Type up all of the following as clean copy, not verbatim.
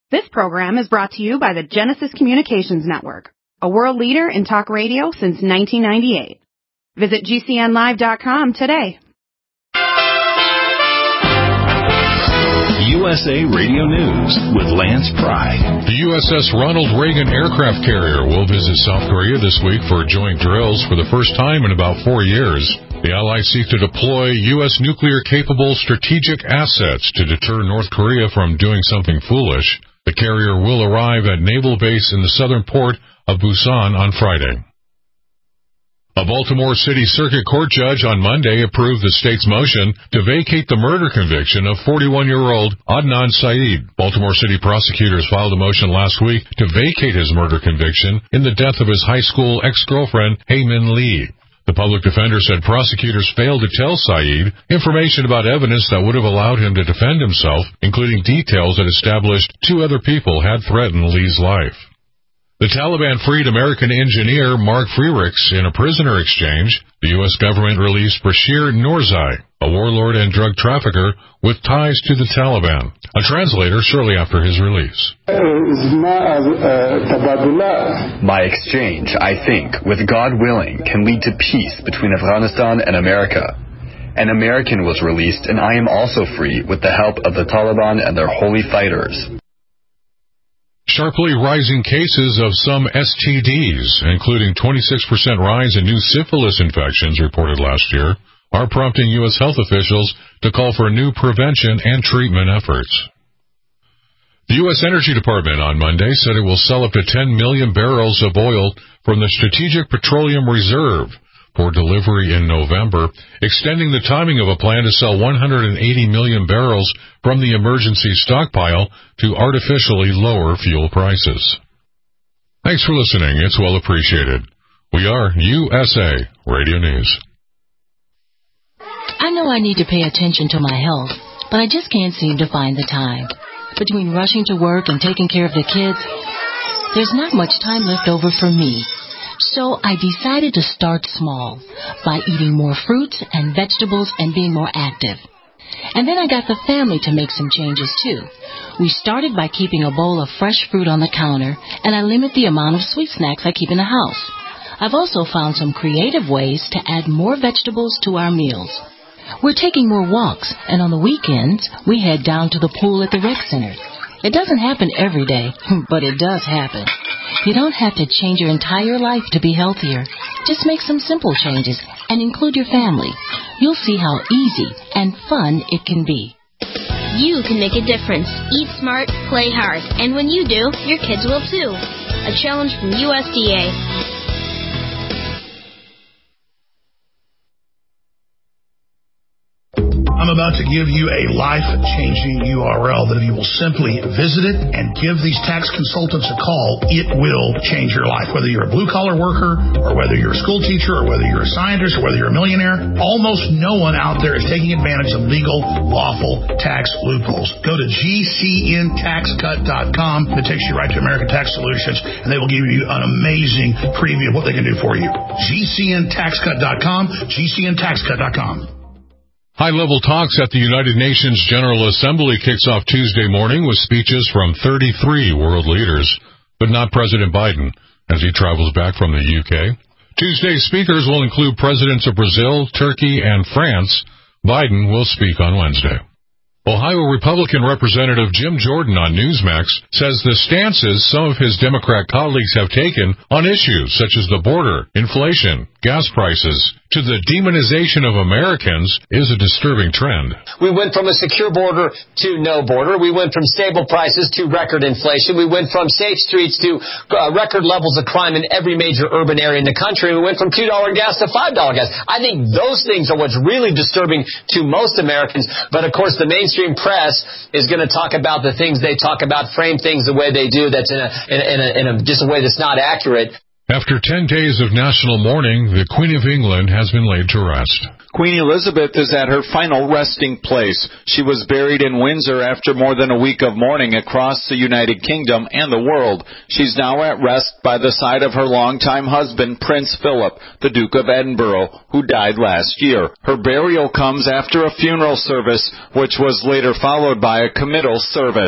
This program is brought to you by the Genesis Communications Network, a world leader in talk radio since 1998. Visit GCNlive.com today. USA Radio News with Lance Pry. The USS Ronald Reagan aircraft carrier will visit South Korea this week for joint drills for the first time in about 4 years. The Allies seek to deploy U.S. nuclear-capable strategic assets to deter North Korea from doing something foolish. The carrier will arrive at Naval Base in the southern port of Busan on Friday. A Baltimore City Circuit Court judge on Monday approved the state's motion to vacate the murder conviction of 41-year-old Adnan Syed. Baltimore City prosecutors filed a motion last week to vacate his murder conviction in the death of his high school ex-girlfriend, Hae-Min Lee. The public defender said prosecutors failed to tell Syed information about evidence that would have allowed him to defend himself, including details that established 2 other people had threatened Lee's life. The Taliban freed American engineer Mark Frerichs in a prisoner exchange. The U.S. government released Bashir Noorzai, a warlord and drug trafficker with ties to the Taliban, a translator shortly after his release. My exchange, I think, with God willing, can lead to peace between Afghanistan and America. An American was released, and I am also free with the help of the Taliban and their holy fighters. Sharply rising cases of some STDs, including 26% rise in new syphilis infections reported last year, are prompting U.S. health officials to call for new prevention and treatment efforts. The U.S. Energy Department on Monday said it will sell up to 10 million barrels of oil from the Strategic Petroleum Reserve for delivery in November, extending the timing of a plan to sell 180 million barrels from the emergency stockpile to artificially lower fuel prices. Thanks for listening. It's well appreciated. We are USA Radio News. I know I need to pay attention to my health, but I just can't seem to find the time. Between rushing to work and taking care of the kids, there's not much time left over for me. So I decided to start small by eating more fruits and vegetables and being more active. And then I got the family to make some changes too. We started by keeping a bowl of fresh fruit on the counter, and I limit the amount of sweet snacks I keep in the house. I've also found some creative ways to add more vegetables to our meals. We're taking more walks, and on the weekends, we head down to the pool at the rec center. It doesn't happen every day, but it does happen. You don't have to change your entire life to be healthier. Just make some simple changes and include your family. You'll see how easy and fun it can be. You can make a difference. Eat smart, play hard. And when you do, your kids will too. A challenge from USDA. I'm about to give you a life-changing URL that if you will simply visit it and give these tax consultants a call, it will change your life. Whether you're a blue-collar worker or whether you're a school teacher or whether you're a scientist or whether you're a millionaire, almost no one out there is taking advantage of legal, lawful tax loopholes. Go to GCNTaxCut.com. It takes you right to American Tax Solutions, and they will give you an amazing preview of what they can do for you. GCNTaxCut.com, GCNTaxCut.com. High-level talks at the United Nations General Assembly kicks off Tuesday morning with speeches from 33 world leaders, but not President Biden, as he travels back from the UK. Tuesday's speakers will include presidents of Brazil, Turkey, and France. Biden will speak on Wednesday. Ohio Republican Representative Jim Jordan on Newsmax says the stances some of his Democrat colleagues have taken on issues such as the border, inflation, gas prices, to the demonization of Americans is a disturbing trend. We went from a secure border to no border. We went from stable prices to record inflation. We went from safe streets to record levels of crime in every major urban area in the country. We went from $2 gas to $5 gas. I think those things are what's really disturbing to most Americans. But, of course, the mainstream press is going to talk about the things they talk about, frame things the way they do that's in just a way that's not accurate. After 10 days of national mourning, the Queen of England has been laid to rest. Queen Elizabeth is at her final resting place. She was buried in Windsor after more than a week of mourning across the United Kingdom and the world. She's now at rest by the side of her longtime husband, Prince Philip, the Duke of Edinburgh, who died last year. Her burial comes after a funeral service, which was later followed by a committal service.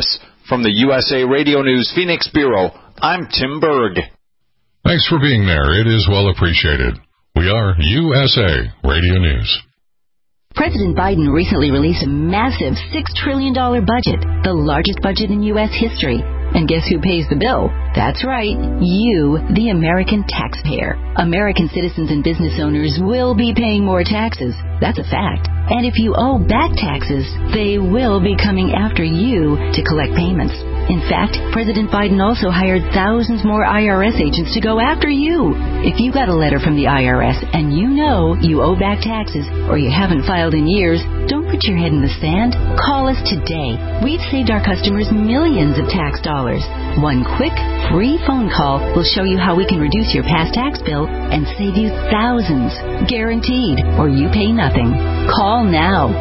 From the USA Radio News Phoenix Bureau, I'm Tim Berg. Thanks for being there. It is well appreciated. We are USA Radio News. President Biden recently released a massive $6 trillion budget, the largest budget in U.S. history. And guess who pays the bill? That's right, you, the American taxpayer. American citizens and business owners will be paying more taxes. That's a fact. And if you owe back taxes, they will be coming after you to collect payments. In fact, President Biden also hired thousands more IRS agents to go after you. If you got a letter from the IRS and you know you owe back taxes or you haven't filed in years, don't put your head in the sand. Call us today. We've saved our customers millions of tax dollars. One quick, free phone call will show you how we can reduce your past tax bill and save you thousands. Guaranteed, or you pay nothing. Call now.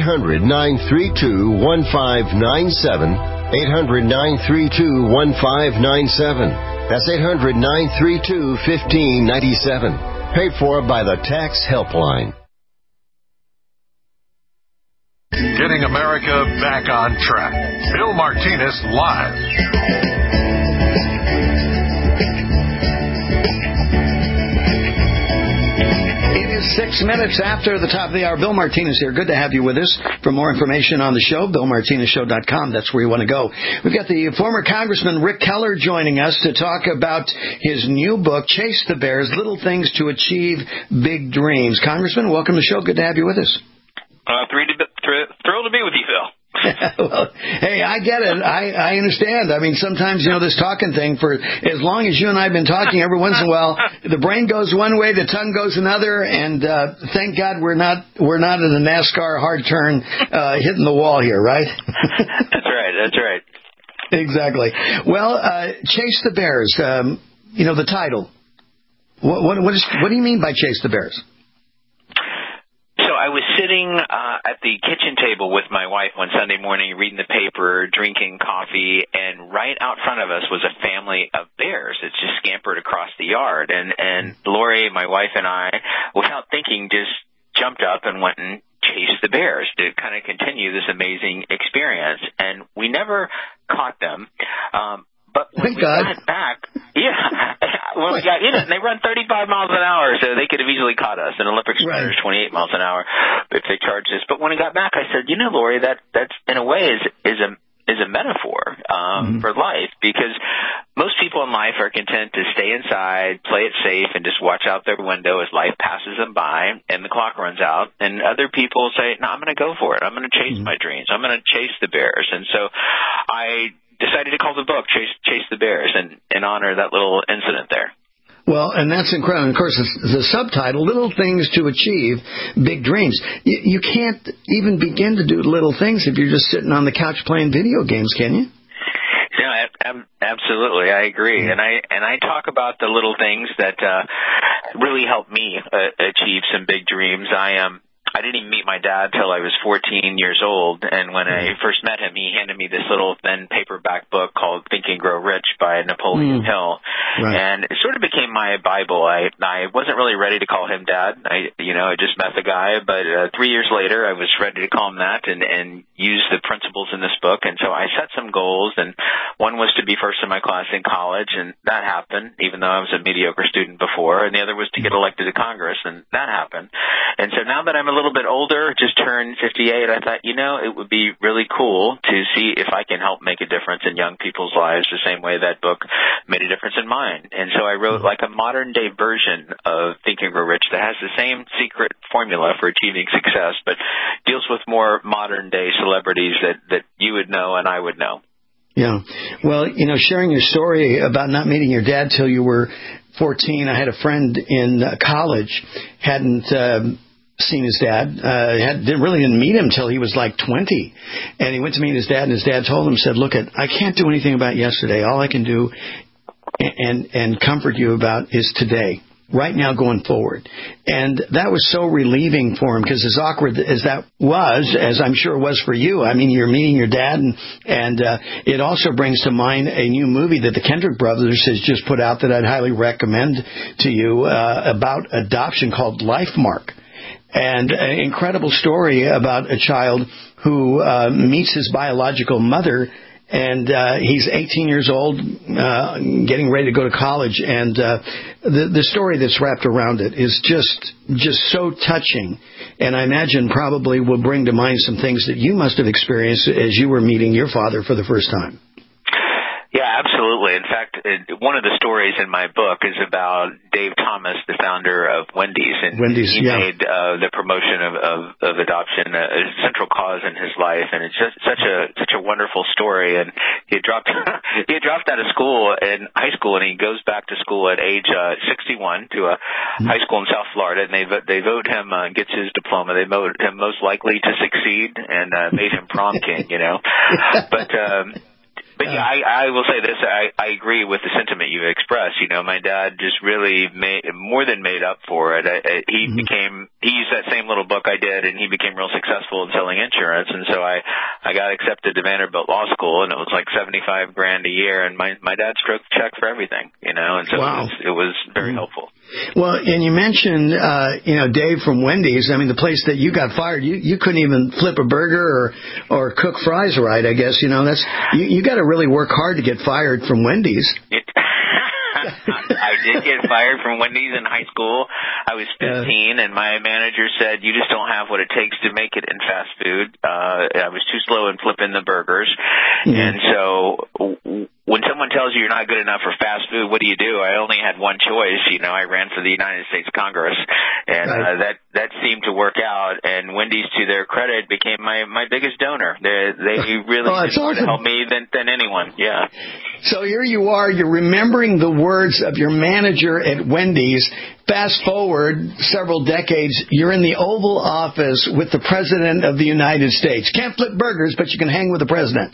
800-932-1597. 800-932-1597. That's 800-932-1597. Paid for by the Tax Helpline. Getting America back on track. Bill Martinez live. 6 minutes after the top of the hour. Bill Martinez here. Good to have you with us. For more information on the show, BillMartinezShow.com. That's where you want to go. We've got the former Congressman Rick Keller joining us to talk about his new book, Chase the Bears, Little Things to Achieve Big Dreams. Congressman, welcome to the show. Good to have you with us. Thrilled to be with you, Phil. Well, hey, I get it. I understand. I mean, sometimes, this talking thing, for as long as you and I have been talking, every once in a while, the brain goes one way, the tongue goes another, and thank God we're not in a NASCAR hard turn hitting the wall here, right? That's right. Exactly. Well, Chase the Bears, the title. What do you mean by Chase the Bears? So I was sitting at the kitchen table with my wife one Sunday morning, reading the paper, drinking coffee, and right out front of us was a family of bears that just scampered across the yard. And Lori, my wife, and I, without thinking, just jumped up and went and chased the bears to kind of continue this amazing experience. And we never caught them. But when we got back, when we got in it, and they run 35 miles an hour, so they could have easily caught us. An Olympic sprinter is 28 miles an hour if they charged us. But when we got back, I said, Lori, that's in a way is a metaphor for life, because most people in life are content to stay inside, play it safe, and just watch out their window as life passes them by and the clock runs out. And other people say, no, I'm going to go for it. I'm going to chase my dreams. I'm going to chase the bears. And so I decided to call the book Chase the Bears and honor that little incident there. Well, and that's incredible. And of course, the subtitle, Little Things to Achieve Big Dreams. You can't even begin to do little things if you're just sitting on the couch playing video games, can you? Yeah, absolutely. I agree. And I talk about the little things that really helped me achieve some big dreams. I didn't even meet my dad till I was 14 years old, and when I first met him, he handed me this little thin paperback book called Think and Grow Rich by Napoleon Hill, and it sort of became my Bible. I wasn't really ready to call him Dad. I just met the guy, but 3 years later, I was ready to call him that and use the principles in this book, and so I set some goals, and one was to be first in my class in college, and that happened, even though I was a mediocre student before, and the other was to get elected to Congress, and that happened. And so now that I'm a little bit older, just turned 58, I thought, it would be really cool to see if I can help make a difference in young people's lives the same way that book made a difference in mine. And so I wrote like a modern-day version of Think and Grow Rich that has the same secret formula for achieving success, but deals with more modern-day celebrities that you would know and I would know. Yeah. Well, sharing your story about not meeting your dad till you were 14, I had a friend in college, hadn't seen his dad, didn't meet him till he was like 20, and he went to meet his dad, and his dad told him, said, look, I can't do anything about yesterday. All I can do and comfort you about is today, right now, going forward. And that was so relieving for him, because as awkward as that was, as I'm sure it was for you, I mean, you're meeting your dad, and it also brings to mind a new movie that the Kendrick brothers has just put out that I'd highly recommend to you about adoption, called Lifemark. And an incredible story about a child who meets his biological mother and he's 18 years old, getting ready to go to college, and the story that's wrapped around it is just so touching, and I imagine probably will bring to mind some things that you must have experienced as you were meeting your father for the first time. Yeah, absolutely. In fact, one of the stories in my book is about Dave Thomas, the founder of Wendy's, and he made the promotion of adoption a central cause in his life, and it's just such a wonderful story. And he had dropped out of school in high school, and he goes back to school at age 61 to a high school in South Florida, and they vote him, gets his diploma. They vote him most likely to succeed, and made him prom king. But yeah, I will say this. I agree with the sentiment you expressed. My dad just really more than made up for it. He used that same little book I did, and he became real successful in selling insurance. And so I got accepted to Vanderbilt Law School, and it was like $75,000 a year. And my dad stroked the check for everything, and so it was very helpful. Well, and you mentioned, Dave from Wendy's. I mean, the place that you got fired, you couldn't even flip a burger or cook fries right, I guess. That's you got to really work hard to get fired from Wendy's. I did get fired from Wendy's in high school. I was 15, and my manager said, you just don't have what it takes to make it in fast food. I was too slow in flipping the burgers. And so when someone tells you you're not good enough for fast food, what do? I only had one choice. I ran for the United States Congress, and that seemed to work out. And Wendy's, to their credit, became my biggest donor. They really did more to help me than anyone. Yeah. So here you are. You're remembering the words of your manager at Wendy's. Fast forward several decades, you're in the Oval Office with the President of the United States. Can't flip burgers, but you can hang with the President.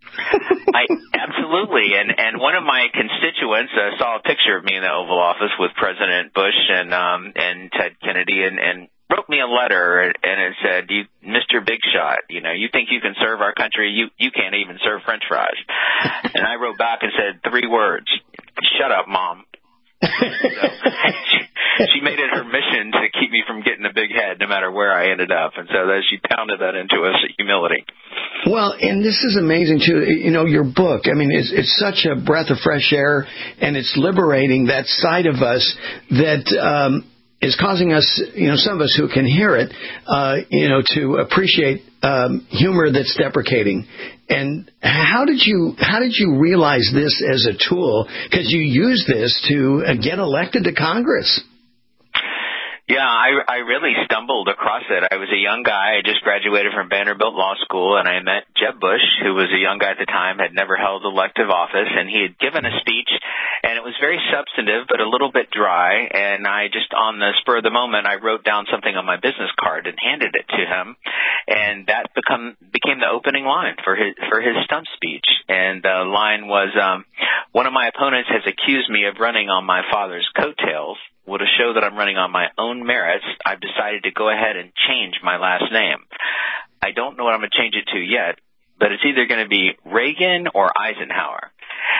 Absolutely, and one of my constituents saw a picture of me in the Oval Office with President Bush and Ted Kennedy, and wrote me a letter, and it said, Mr. Big Shot, you think you can serve our country, you can't even serve French fries. And I wrote back and said 3 words: shut up, Mom. So she made it her mission to keep me from getting a big head no matter where I ended up, and so she pounded that into us, humility. Well, and this is amazing too. Your book, I mean, it's such a breath of fresh air, and it's liberating that side of us that is causing us, some of us who can hear it, to appreciate humor that's deprecating. And how did you realize this as a tool? Because you use this to get elected to Congress. Yeah, I really stumbled across it. I was a young guy. I just graduated from Vanderbilt Law School, and I met Jeb Bush, who was a young guy at the time, had never held elective office, and he had given a speech, and it was very substantive but a little bit dry, and I just, on the spur of the moment, I wrote down something on my business card and handed it to him, and that became the opening line for his stump speech. And the line was, one of my opponents has accused me of running on my father's coattails. Well, to show that I'm running on my own merits, I've decided to go ahead and change my last name. I don't know what I'm going to change it to yet, but it's either going to be Reagan or Eisenhower.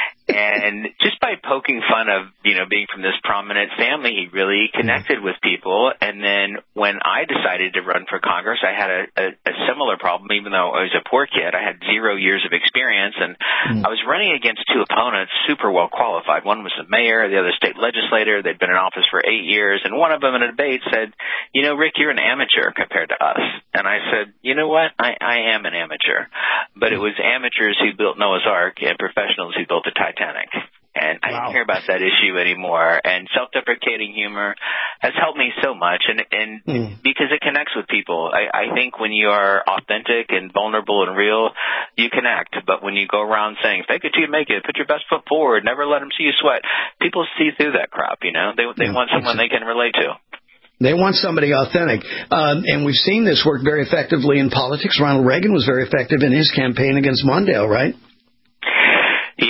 And just by poking fun of, being from this prominent family, he really connected with people. And then when I decided to run for Congress, I had a similar problem, even though I was a poor kid. I had 0 years of experience, and I was running against 2 opponents, super well qualified. One was the mayor, the other state legislator. They'd been in office for 8 years. And one of them in a debate said, Rick, you're an amateur compared to us. And I said, you know what? I am an amateur. But it was amateurs who built Noah's Ark and professionals who built the Titanic. And I don't care about that issue anymore. And self-deprecating humor has helped me so much, and because it connects with people. I think when you are authentic and vulnerable and real, you connect. But when you go around saying, fake it till you make it, put your best foot forward, never let them see you sweat, people see through that crap, They want someone they can relate to. They want somebody authentic. And we've seen this work very effectively in politics. Ronald Reagan was very effective in his campaign against Mondale, right? Yeah,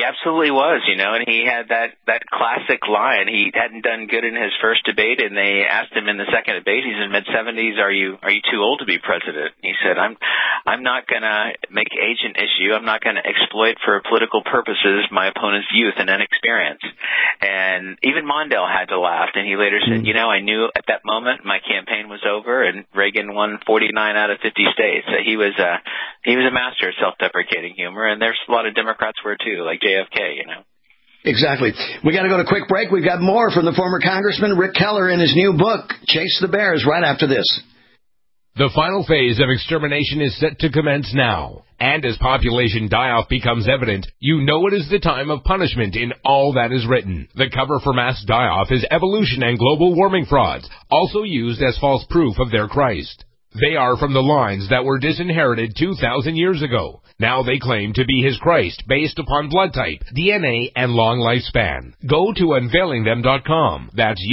He absolutely was, and he had that classic line. He hadn't done good in his first debate, and they asked him in the second debate. He's in mid-70s. Are you too old to be president? He said, I'm not going to make age an issue. I'm not going to exploit for political purposes my opponent's youth and inexperience. And even Mondale had to laugh, and he later said, I knew at that moment my campaign was over, and Reagan won 49 out of 50 states. So he was a master of self-deprecating humor, and there's a lot of Democrats were too, like JFK, Exactly. We got to go to a quick break. We've got more from the former Congressman Rick Keller in his new book, Chase the Bears, right after this. The final phase of extermination is set to commence now. And as population die-off becomes evident, you know it is the time of punishment in all that is written. The cover for mass die-off is evolution and global warming frauds, also used as false proof of their Christ. They are from the lines that were disinherited 2,000 years ago. Now they claim to be his Christ based upon blood type, DNA, and long lifespan. Go to unveilingthem.com. That's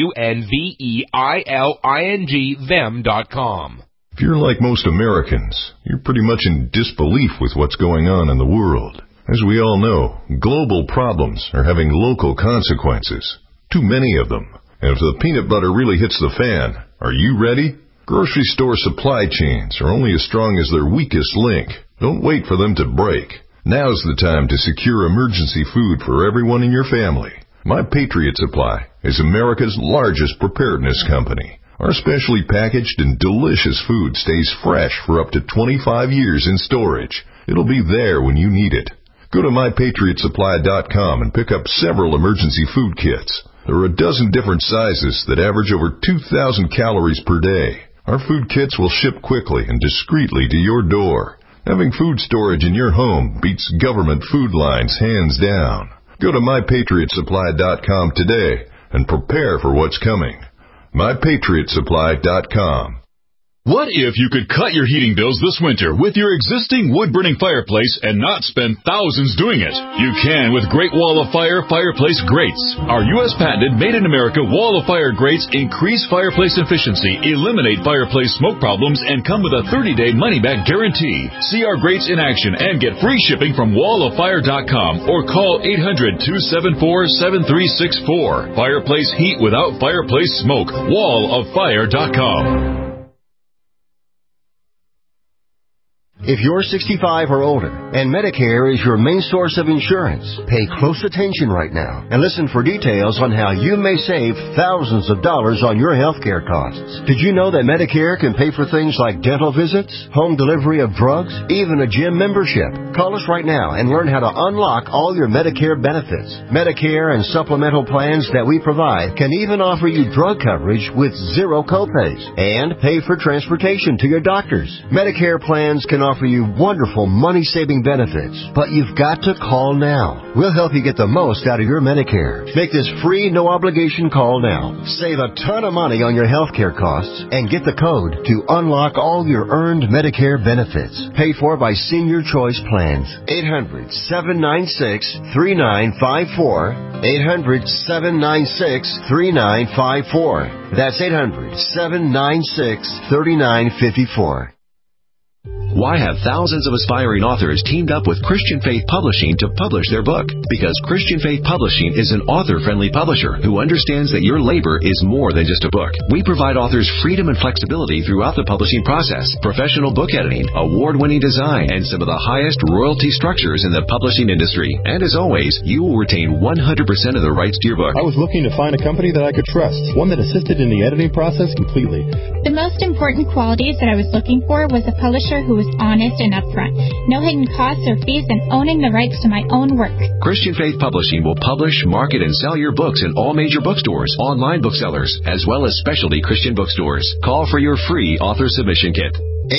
UNVEILING them.com. If you're like most Americans, you're pretty much in disbelief with what's going on in the world. As we all know, global problems are having local consequences. Too many of them. And if the peanut butter really hits the fan, are you ready? Grocery store supply chains are only as strong as their weakest link. Don't wait for them to break. Now's the time to secure emergency food for everyone in your family. My Patriot Supply is America's largest preparedness company. Our specially packaged and delicious food stays fresh for up to 25 years in storage. It'll be there when you need it. Go to MyPatriotSupply.com and pick up several emergency food kits. There are a dozen different sizes that average over 2,000 calories per day. Our food kits will ship quickly and discreetly to your door. Having food storage in your home beats government food lines hands down. Go to MyPatriotSupply.com today and prepare for what's coming. MyPatriotSupply.com. What if you could cut your heating bills this winter with your existing wood-burning fireplace and not spend thousands doing it? You can with Great Wall of Fire fireplace grates. Our U.S. patented made-in-America Wall of Fire grates increase fireplace efficiency, eliminate fireplace smoke problems, and come with a 30-day money-back guarantee. See our grates in action and get free shipping from walloffire.com or call 800-274-7364. Fireplace heat without fireplace smoke. walloffire.com. If you're 65 or older and Medicare is your main source of insurance, pay close attention right now and listen for details on how you may save thousands of dollars on your health care costs. Did you know that Medicare can pay for things like dental visits, home delivery of drugs, even a gym membership? Call us right now and learn how to unlock all your Medicare benefits. Medicare and supplemental plans that we provide can even offer you drug coverage with zero copays and pay for transportation to your doctors. Medicare plans can offer you wonderful money-saving benefits, but you've got to call now. We'll help you get the most out of your Medicare. Make this free, no-obligation call now. Save a ton of money on your health care costs and get the code to unlock all your earned Medicare benefits. Paid for by Senior Choice Plans. 800-796-3954. 800-796-3954. That's 800-796-3954. Why have thousands of aspiring authors teamed up with Christian Faith Publishing to publish their book? Because Christian Faith Publishing is an author-friendly publisher who understands that your labor is more than just a book. We provide authors freedom and flexibility throughout the publishing process, professional book editing, award-winning design, and some of the highest royalty structures in the publishing industry. And as always, you will retain 100% of the rights to your book. I was looking to find a company that I could trust, one that assisted in the editing process completely. The most important qualities that I was looking for was a publisher who was honest and upfront, no hidden costs or fees, and owning the rights to my own work. Christian Faith Publishing will publish, market, and sell your books in all major bookstores, online booksellers, as well as specialty Christian bookstores. Call for your free author submission kit.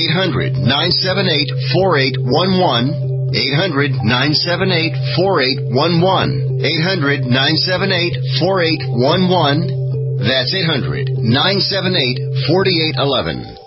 800-978-4811. 800-978-4811. 800-978-4811. That's 800-978-4811.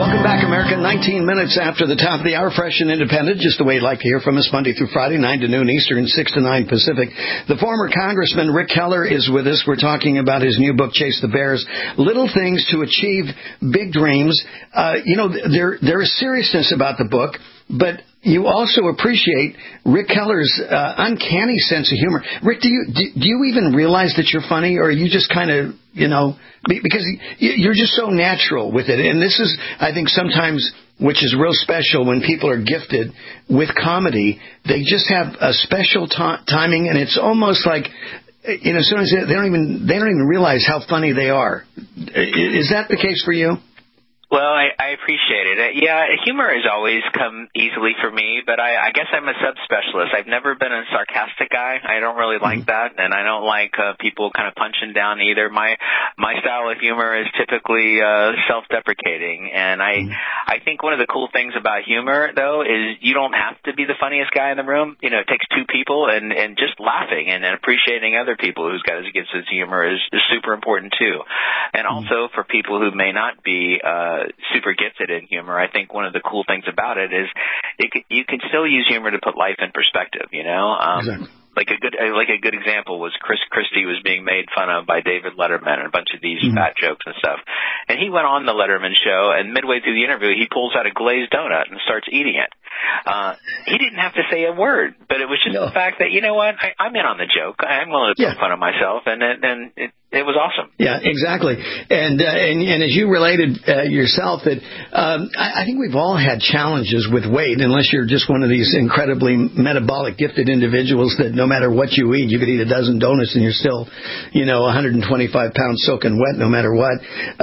Welcome back, America. 19 minutes after the top of the hour, fresh and independent, just the way you'd like to hear from us, Monday through Friday, 9 to noon Eastern, 6 to 9 Pacific. The former Congressman Rick Keller is with us. We're talking about his new book, Chase the Bears, Little Things to Achieve Big Dreams. There is seriousness about the book, but you also appreciate Rick Keller's uncanny sense of humor. Rick, do you even realize that you're funny, or are you just kind of, because you're just so natural with it? And this is, I think, sometimes, which is real special when people are gifted with comedy, they just have a special timing, and it's almost like, sometimes they don't even realize how funny they are. Is that the case for you? Well, I appreciate it. Yeah, humor has always come easily for me, but I guess I'm a subspecialist. I've never been a sarcastic guy. I don't really like that, and I don't like people kind of punching down either. My style of humor is typically self-deprecating, and I think one of the cool things about humor, though, is you don't have to be the funniest guy in the room. It takes two people, and just laughing and appreciating other people who's got a good sense of humor is super important, too. And also for people who may not be super gifted in humor, I think one of the cool things about it is you can still use humor to put life in perspective, Exactly. Like a good example was Chris Christie was being made fun of by David Letterman and a bunch of these fat jokes and stuff. And he went on the Letterman show, and midway through the interview, he pulls out a glazed donut and starts eating it. He didn't have to say a word, but it was just the fact that, I'm in on the joke. I'm willing to make fun of myself, and it was awesome. Yeah, exactly. And as you related yourself, that I think we've all had challenges with weight, unless you're just one of these incredibly metabolic gifted individuals that no matter what you eat, you could eat a dozen donuts and you're still, 125 pounds soaking wet no matter what.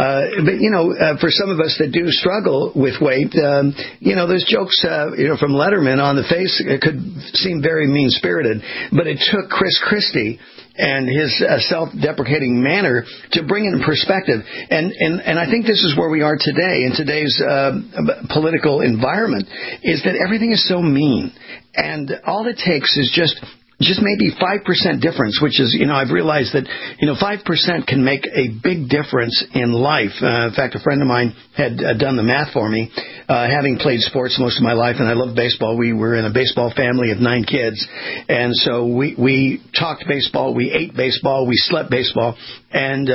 But for some of us that do struggle with weight, those jokes, from Letterman on the face, it could seem very mean-spirited, but it took Chris Christie and his self-deprecating manner to bring it in perspective. And I think this is where we are today in today's political environment, is that everything is so mean. And all it takes is just maybe 5% difference, which is, I've realized that, 5% can make a big difference in life. In fact, a friend of mine had done the math for me, having played sports most of my life, and I love baseball. We were in a baseball family of 9 kids, and so we talked baseball, we ate baseball, we slept baseball, and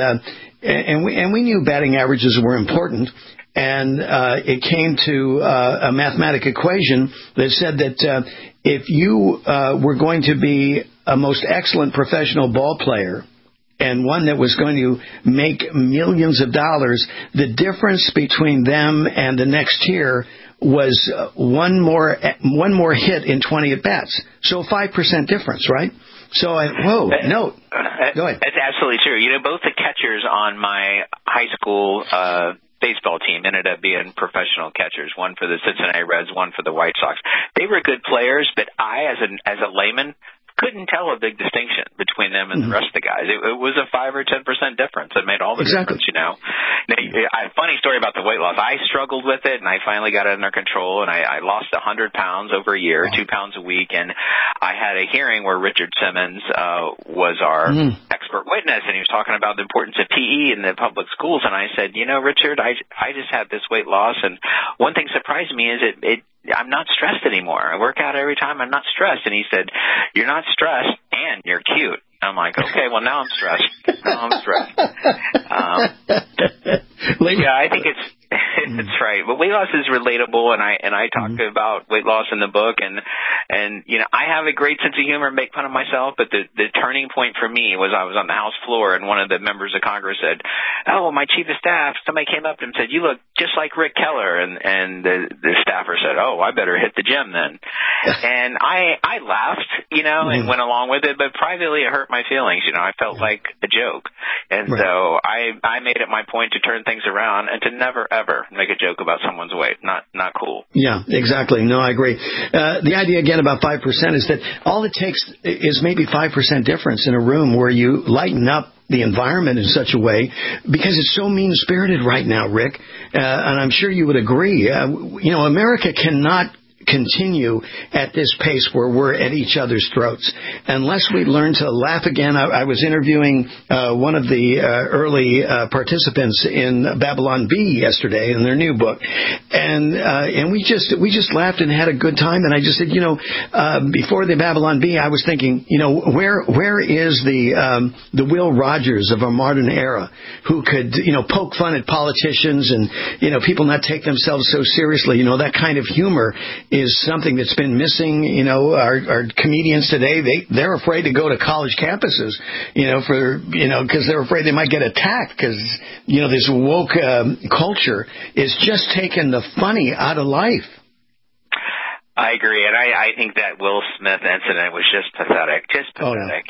we knew batting averages were important. And it came to a mathematical equation that said that if you were going to be a most excellent professional ball player and one that was going to make millions of dollars, the difference between them and the next tier was one more hit in 20 at-bats. So 5% difference, right? So go ahead. That's absolutely true. Both the catchers on my high school baseball team ended up being professional catchers, one for the Cincinnati Reds, one for the White Sox. They were good players, but I, as a layman, couldn't tell a big distinction between them and the rest of the guys. It was a 5 or 10% difference. It made all the difference, Now, funny story about the weight loss. I struggled with it, and I finally got it under control, and I lost 100 pounds over a year, 2 pounds a week, and I had a hearing where Richard Simmons was our expert witness, and he was talking about the importance of PE in the public schools, and I said, Richard, I just had this weight loss, and one thing surprised me is I'm not stressed anymore. I work out every time. I'm not stressed. And he said, you're not stressed and you're cute. I'm like, okay, well, now I'm stressed. Yeah, I think it's right. But weight loss is relatable, and I talk about weight loss in the book, and I have a great sense of humor and make fun of myself, but the turning point for me was I was on the House floor, and one of the members of Congress said, oh, my chief of staff, somebody came up to him and said, you look just like Rick Keller, and the staffer said, oh, I better hit the gym then. And I laughed, and went along with it, but privately it hurt my feelings. I felt like a joke. And so I made it my point to turn things around and to never, ever make a joke about someone's weight. Not cool. Yeah, exactly. No, I agree. The idea, again, about 5% is that all it takes is maybe 5% difference in a room where you lighten up the environment in such a way, because it's so mean-spirited right now, Rick, and I'm sure you would agree. America cannot continue at this pace where we're at each other's throats. Unless we learn to laugh again. I was interviewing one of the early participants in Babylon Bee yesterday in their new book, and we just laughed and had a good time. And I just said, before the Babylon Bee, I was thinking, where is the Will Rogers of our modern era, who could poke fun at politicians and people not take themselves so seriously. That kind of humor is something that's been missing. Our comedians today, they're afraid to go to college campuses, because they're afraid they might get attacked, because this woke culture is just taking the funny out of life. I agree, and I think that Will Smith incident was just pathetic, Oh, yeah.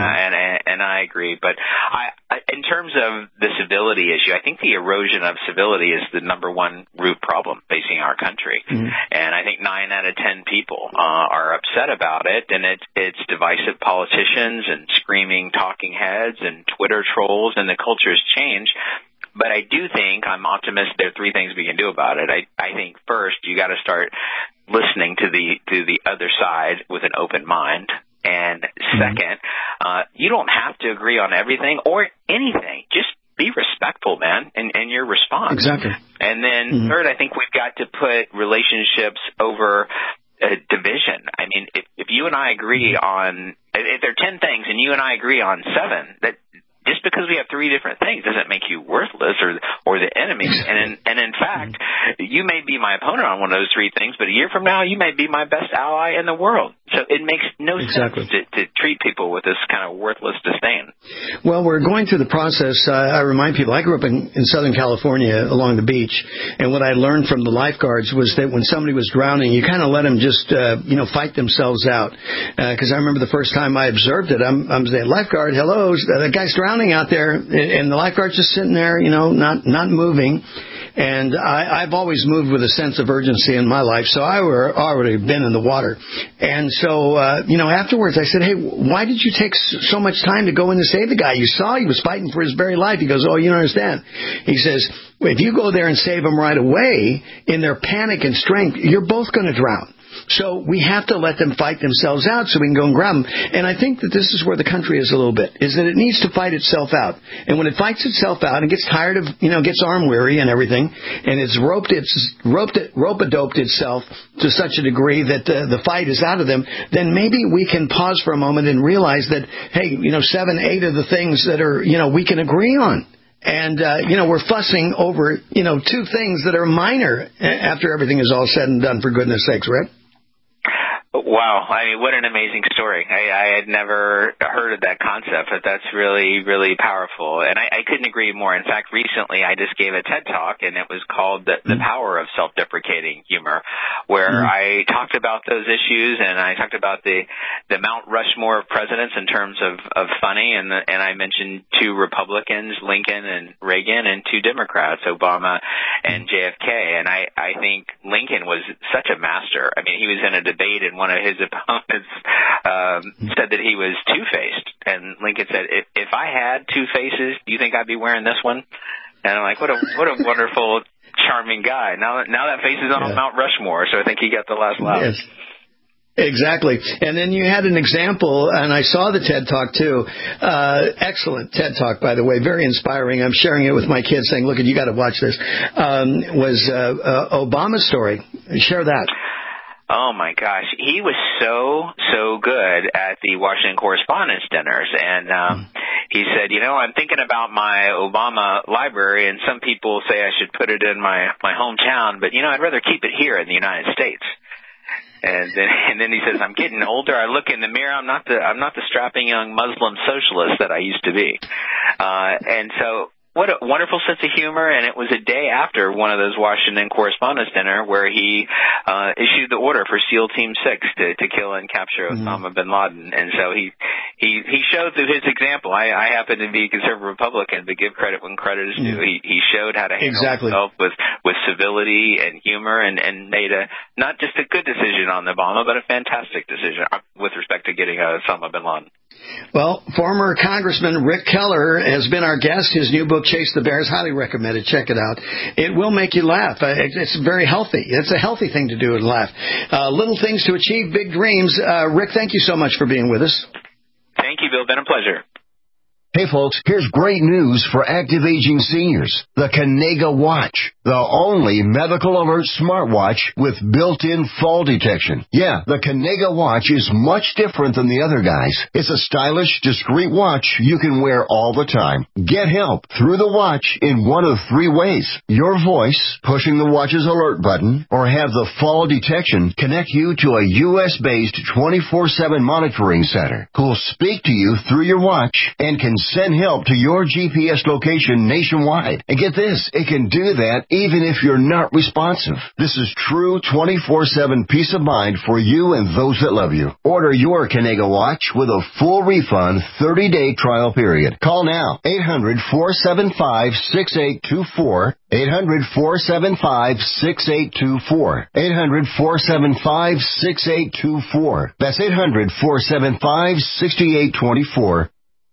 And I agree. But in terms of the civility issue, I think the erosion of civility is the number one root problem facing our country. Mm-hmm. And I think 9 out of 10 people are upset about it, and it's divisive politicians and screaming talking heads and Twitter trolls, and the culture has changed. But I do think, I'm optimistic, there are 3 things we can do about it. I think first, you got to start listening to the other side with an open mind. And second, you don't have to agree on everything or anything. Just be respectful, man, in your response. Exactly. And then third, I think we've got to put relationships over division. I mean, if you and I agree on, if there are 10 things and you and I agree on 7, that just because we have 3 different things doesn't make you worthless or the enemy. And in fact, you may be my opponent on one of those 3 things, but a year from now, you may be my best ally in the world. So it makes no sense to treat people with this kind of worthless disdain. Well, we're going through the process. I remind people, I grew up in Southern California along the beach, and what I learned from the lifeguards was that when somebody was drowning, you kind of let them just, fight themselves out. Because I remember the first time I observed it, I'm saying, lifeguard, hello, the guy's drowning out there, and the lifeguard's just sitting there, not moving. And I've always moved with a sense of urgency in my life, so I were already been in the water. And so, afterwards I said, hey, why did you take so much time to go in to save the guy? You saw he was fighting for his very life. He goes, oh, you don't understand. He says, if you go there and save him right away, in their panic and strength, you're both going to drown. So we have to let them fight themselves out so we can go and grab them. And I think that this is where the country is a little bit, is that it needs to fight itself out. And when it fights itself out and gets tired of, gets arm weary and everything, and it's rope-a-doped itself to such a degree that the fight is out of them, then maybe we can pause for a moment and realize that, hey, 7, 8 of the things that are, we can agree on. And, we're fussing over, 2 things that are minor after everything is all said and done, for goodness sakes, Rick. Wow. I mean, what an amazing story. I had never heard of that concept, but that's really, really powerful. And I couldn't agree more. In fact, recently I just gave a TED Talk, and it was called The Power of Self-Deprecating Humor, where I talked about those issues, and I talked about the Mount Rushmore of presidents in terms of funny, and I mentioned 2 Republicans, Lincoln and Reagan, and 2 Democrats, Obama and JFK. And I think Lincoln was such a master. I mean, he was in a debate, and one of his opponents said that he was two-faced. And Lincoln said, if I had 2 faces, do you think I'd be wearing this one? And I'm like, what a wonderful, charming guy. Now that face is on Mount Rushmore, so I think he got the last laugh. Yes. Exactly. And then you had an example, and I saw the TED Talk, too. Excellent TED Talk, by the way. Very inspiring. I'm sharing it with my kids, saying, look, you got to watch this. Was Obama's story. Share that. Oh, my gosh. He was so good at the Washington Correspondents' Dinners. And he said, I'm thinking about my Obama library, and some people say I should put it in my hometown, but, I'd rather keep it here in the United States. And then he says, I'm getting older. I look in the mirror. I'm not the strapping young Muslim socialist that I used to be. And so what a wonderful sense of humor. And it was a day after one of those Washington Correspondents' Dinner where he issued the order for SEAL Team 6 to kill and capture Osama bin Laden. And so he showed through his example. I happen to be a conservative Republican, but give credit when credit is due. He showed how to handle himself with civility and humor, and made not just a good decision on Obama, but a fantastic decision with respect to getting Osama bin Laden. Well, former Congressman Rick Keller has been our guest. His new book, Chase the Bears, highly recommended. Check it out. It will make you laugh. It's very healthy. It's a healthy thing to do and laugh. Little things to achieve big dreams. Rick, thank you so much for being with us. Thank you, Bill. Been a pleasure. Hey folks, here's great news for active aging seniors. The Kanega Watch, the only medical alert smartwatch with built-in fall detection. Yeah, the Kanega Watch is much different than the other guys. It's a stylish, discreet watch you can wear all the time. Get help through the watch in one of three ways. Your voice, pushing the watch's alert button, or have the fall detection connect you to a U.S.-based 24/7 monitoring center who'll speak to you through your watch and can send help to your GPS location nationwide. And get this, it can do that even if you're not responsive. This is true 24/7 peace of mind for you and those that love you. Order your Kanega Watch with a full refund 30-day trial period. Call now, 800-475-6824. 800-475-6824. 800-475-6824. That's 800-475-6824.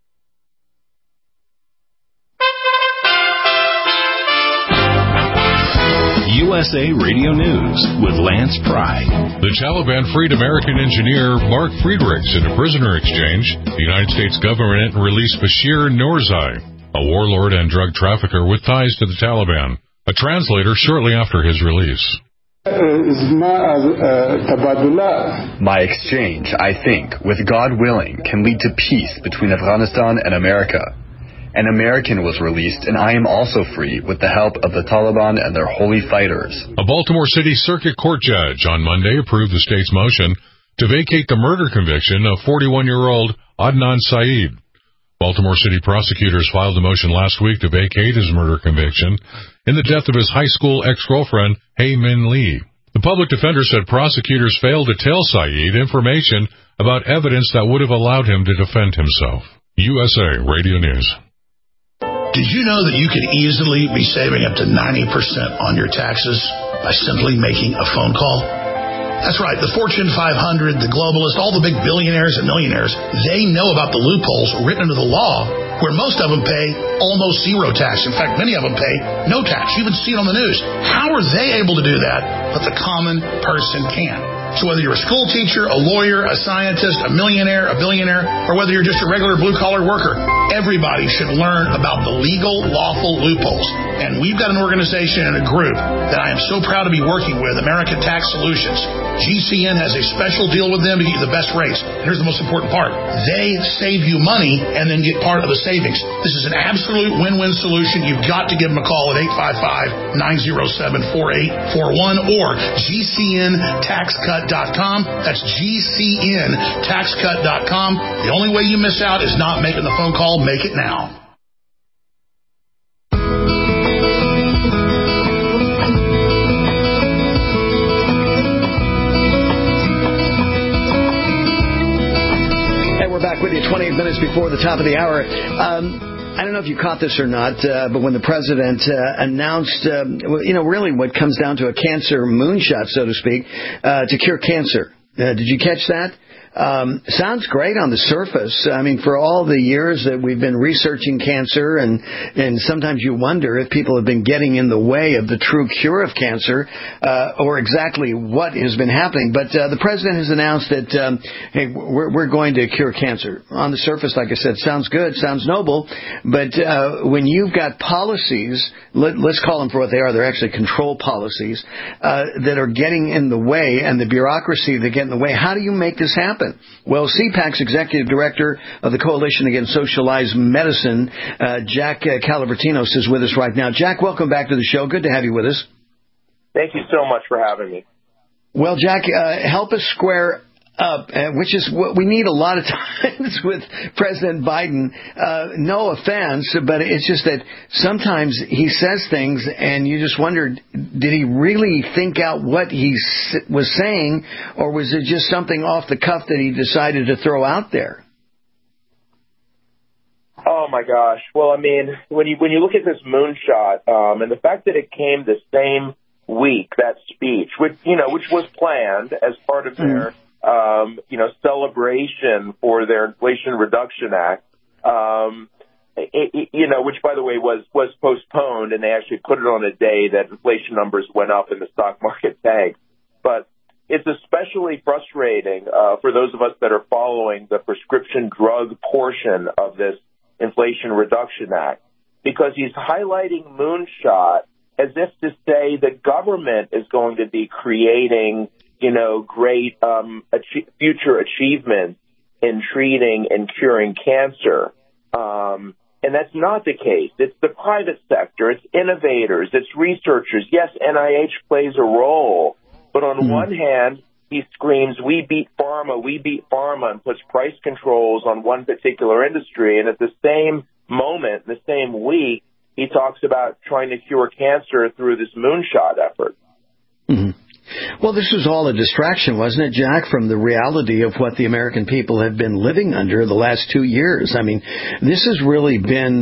USA Radio News with Lance Pry. The Taliban freed American engineer Mark Friedrichs in a prisoner exchange. The United States government released Bashir Noorzai, a warlord and drug trafficker with ties to the Taliban. A translator shortly after his release. My exchange, I think, with God willing, can lead to peace between Afghanistan and America. An American was released, and I am also free with the help of the Taliban and their holy fighters. A Baltimore City Circuit Court judge on Monday approved the state's motion to vacate the murder conviction of 41-year-old Adnan Syed. Baltimore City prosecutors filed a motion last week to vacate his murder conviction in the death of his high school ex-girlfriend, Hae Min Lee. The public defender said prosecutors failed to tell Syed information about evidence that would have allowed him to defend himself. USA Radio News. Did you know that you could easily be saving up to 90% on your taxes by simply making a phone call? That's right. The Fortune 500, the globalists, all the big billionaires and millionaires, they know about the loopholes written into the law where most of them pay almost zero tax. In fact, many of them pay no tax. You even see it on the news. How are they able to do that, but the common person can't? So whether you're a school teacher, a lawyer, a scientist, a millionaire, a billionaire, or whether you're just a regular blue-collar worker, everybody should learn about the legal, lawful loopholes. And we've got an organization and a group that I am so proud to be working with, American Tax Solutions. GCN has a special deal with them to get you the best rates. And here's the most important part. They save you money and then get part of the savings. This is an absolute win-win solution. You've got to give them a call at 855-907-4841 or GCNTaxCut.com. That's GCNTaxCut.com. The only way you miss out is not making the phone call. Make it now. And we're back with you 28 minutes before the top of the hour. I don't know if you caught this or not, but when the president announced, really what comes down to a cancer moonshot, so to speak, to cure cancer. Did you catch that? Sounds great on the surface. I mean, for all the years that we've been researching cancer, and sometimes you wonder if people have been getting in the way of the true cure of cancer, or exactly what has been happening. But the president has announced that, hey, we're going to cure cancer. On the surface, like I said, sounds good, sounds noble. But when you've got policies, let's call them for what they are, they're actually control policies, that are getting in the way, and the bureaucracy that get in the way, how do you make this happen? Well, CPAC's executive director of the Coalition Against Socialized Medicine, Jack Calavertinos, is with us right now. Jack, welcome back to the show. Good to have you with us. Thank you so much for having me. Well, Jack, help us square up, which is what we need a lot of times with President Biden. No offense, but it's just that sometimes he says things and you just wonder, did he really think out what he was saying, or was it just something off the cuff that he decided to throw out there? Oh my gosh. Well, I mean, when you look at this moonshot, and the fact that it came the same week, that speech, which was planned as part of their celebration for their Inflation Reduction Act, which, by the way, was postponed, and they actually put it on a day that inflation numbers went up and the stock market tanked. But it's especially frustrating for those of us that are following the prescription drug portion of this Inflation Reduction Act, because he's highlighting moonshot as if to say the government is going to be creating, great future achievements in treating and curing cancer. And that's not the case. It's the private sector. It's innovators. It's researchers. Yes, NIH plays a role. But on one hand, he screams, we beat pharma, and puts price controls on one particular industry. And at the same moment, the same week, he talks about trying to cure cancer through this moonshot effort. Mm-hmm. Well, this was all a distraction, wasn't it, Jack, from the reality of what the American people have been living under the last 2 years? I mean, this has really been,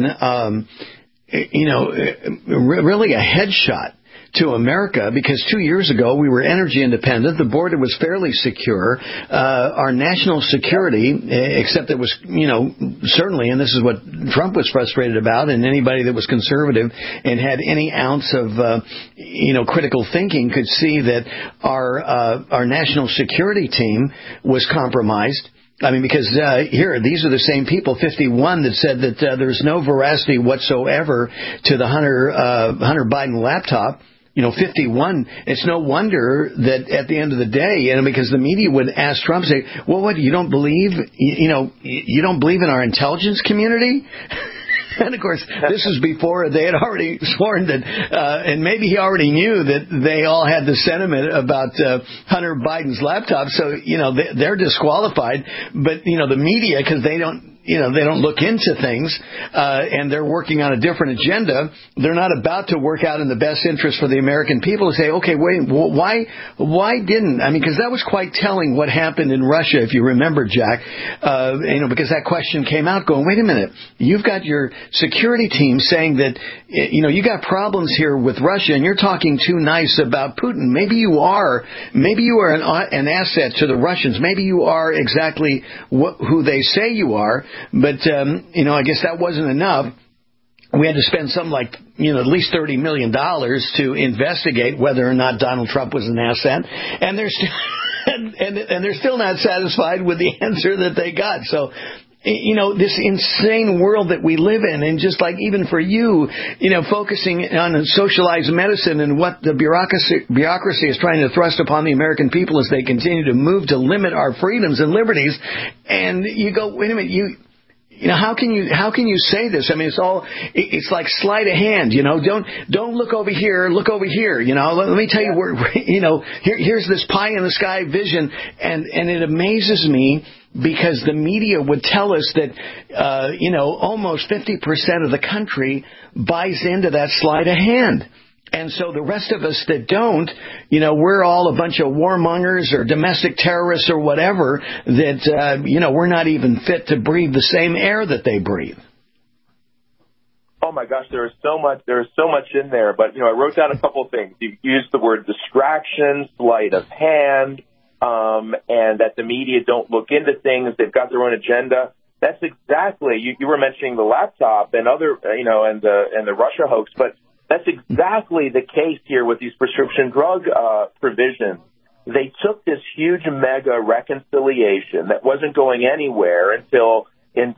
really a headshot to America, because 2 years ago we were energy independent. The border was fairly secure. Our national security, except it was, certainly, and this is what Trump was frustrated about, and anybody that was conservative and had any ounce of, critical thinking could see that our national security team was compromised. I mean, because these are the same people, 51, that said that there's no veracity whatsoever to the Hunter Biden laptop. 51, it's no wonder that at the end of the day, because the media would ask Trump, say, well, what, you don't believe, you don't believe in our intelligence community? And, of course, this was before they had already sworn that, and maybe he already knew that they all had the sentiment about Hunter Biden's laptop, so, they're disqualified. But, the media, because they don't look into things, and they're working on a different agenda. They're not about to work out in the best interest for the American people to say, okay, wait, why didn't, because that was quite telling what happened in Russia, if you remember, Jack, because that question came out going, wait a minute, you've got your security team saying that, you got problems here with Russia and you're talking too nice about Putin. Maybe you are an asset to the Russians. Maybe you are exactly who they say you are. But, I guess that wasn't enough. We had to spend something like, at least $30 million to investigate whether or not Donald Trump was an asset. And they're still, and they're still not satisfied with the answer that they got. So, this insane world that we live in, and just like even for you, focusing on socialized medicine and what the bureaucracy is trying to thrust upon the American people as they continue to move to limit our freedoms and liberties. And you go, wait a minute, how can you say this? It's like sleight of hand, don't look over here, look over here, let me tell you where, here's this pie in the sky vision. And it amazes me, because the media would tell us that, almost 50% of the country buys into that sleight of hand. And so the rest of us that don't, we're all a bunch of warmongers or domestic terrorists or whatever that, we're not even fit to breathe the same air that they breathe. Oh my gosh, there is so much in there. But, I wrote down a couple of things. You used the word distraction, sleight of hand, and that the media don't look into things. They've got their own agenda. That's exactly, you were mentioning the laptop and other, and the Russia hoax, but that's exactly the case here with these prescription drug provisions. They took this huge mega reconciliation that wasn't going anywhere until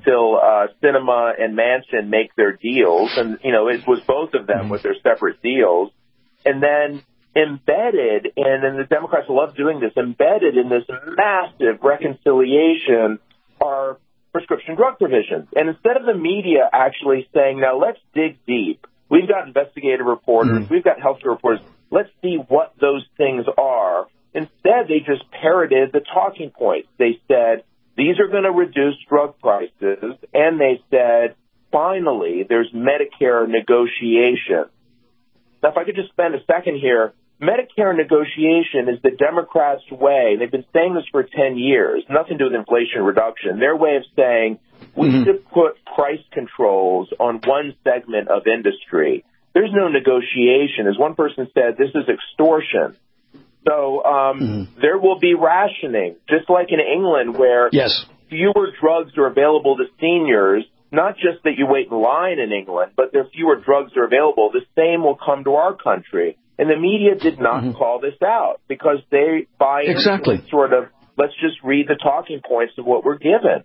Sinema and Manchin make their deals, and it was both of them with their separate deals, and then embedded, and the Democrats love doing this, embedded in this massive reconciliation are prescription drug provisions. And instead of the media actually saying, now let's dig deep, we've got investigative reporters, we've got healthcare reporters, let's see what those things are. Instead, they just parroted the talking points. They said, these are going to reduce drug prices, and they said, finally, there's Medicare negotiation. Now, if I could just spend a second here, Medicare negotiation is the Democrats' way. They've been saying this for 10 years, nothing to do with inflation reduction. Their way of saying we need to put price controls on one segment of industry. There's no negotiation. As one person said, this is extortion. So there will be rationing, just like in England, where fewer drugs are available to seniors. Not just that you wait in line in England, but there are fewer drugs are available. The same will come to our country. And the media did not call this out because they buy into sort of, let's just read the talking points of what we're given.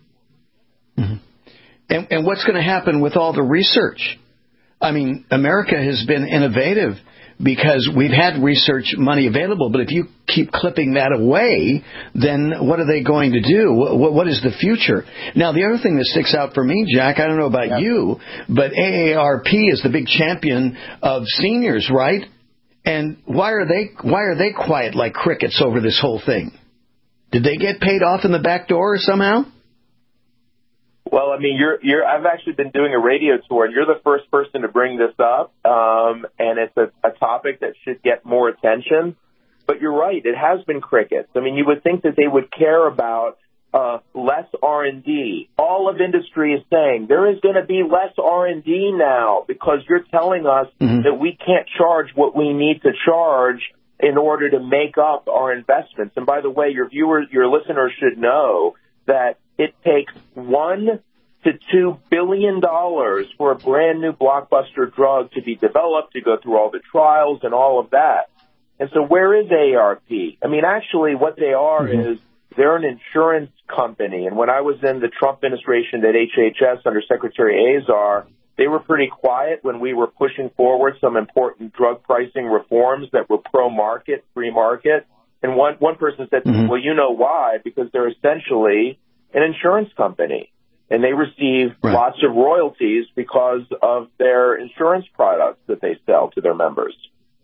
And what's going to happen with all the research? I mean, America has been innovative because we've had research money available, but if you keep clipping that away, then what are they going to do? What is the future? Now, the other thing that sticks out for me, Jack, I don't know about you, but AARP is the big champion of seniors, right? And why are they quiet like crickets over this whole thing? Did they get paid off in the back door somehow? Well, I mean, I've actually been doing a radio tour, and you're the first person to bring this up, and it's a topic that should get more attention. But you're right, it has been crickets. I mean, you would think that they would care about less R&D. All of industry is saying there is going to be less R&D now because you're telling us that we can't charge what we need to charge in order to make up our investments. And by the way, your listeners should know that it takes $1 to $2 billion for a brand new blockbuster drug to be developed, to go through all the trials and all of that. And so where is AARP? I mean, actually what they are is they're an insurance company. And when I was in the Trump administration at HHS under Secretary Azar, they were pretty quiet when we were pushing forward some important drug pricing reforms that were pro-market, free market. And one person said, well, you know why? Because they're essentially an insurance company, and they receive lots of royalties because of their insurance products that they sell to their members.